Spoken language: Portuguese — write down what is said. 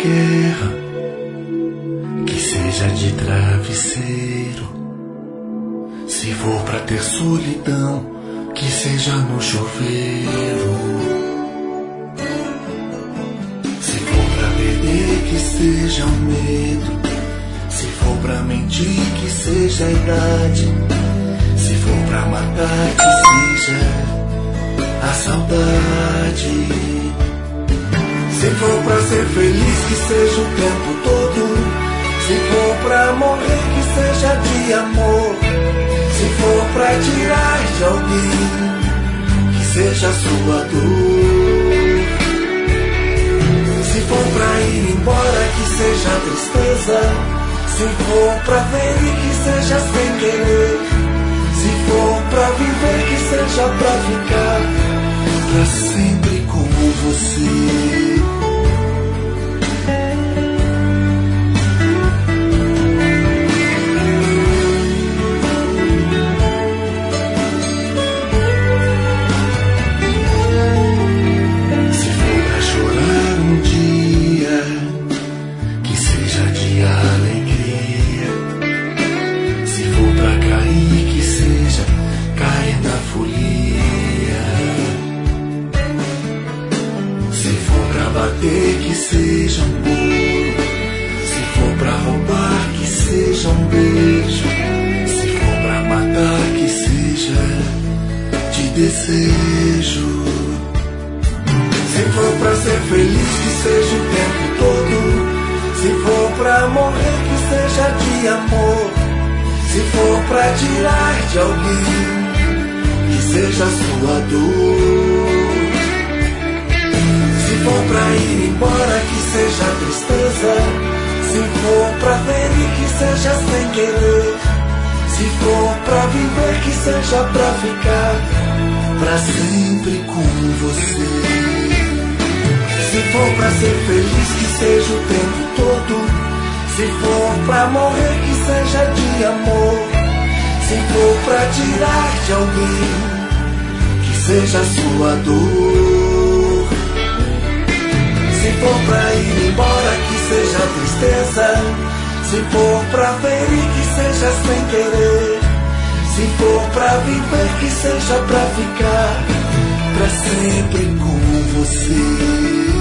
guerra, que seja de travesseiro. Se for pra ter solidão, que seja no chuveiro. Se for pra perder, que seja o medo. Se for pra mentir, que seja a idade. Se for pra matar, que seja a saudade. Se for pra ser feliz, que seja o tempo todo. Se for pra morrer, que seja de amor. Se for pra tirar de alguém, que seja a sua dor. Se for pra ir embora, que seja a tristeza. Se for pra ver, que seja sem querer. Se for pra viver, que seja pra ficar pra sempre com você. Que seja um muro. Se for pra roubar, que seja um beijo. Se for pra matar, que seja de desejo. Se for pra ser feliz, que seja o tempo todo. Se for pra morrer, que seja de amor. Se for pra tirar de alguém, que seja a sua dor. Se for pra ir embora, que seja tristeza. Se for pra ver, que seja sem querer. Se for pra viver, que seja pra ficar pra sempre com você. Se for pra ser feliz, que seja o tempo todo. Se for pra morrer, que seja de amor. Se for pra tirar de alguém, que seja a sua dor. Se for pra ir embora, que seja tristeza. Se for pra ver, que seja sem querer. Se for pra viver, que seja pra ficar pra sempre com você.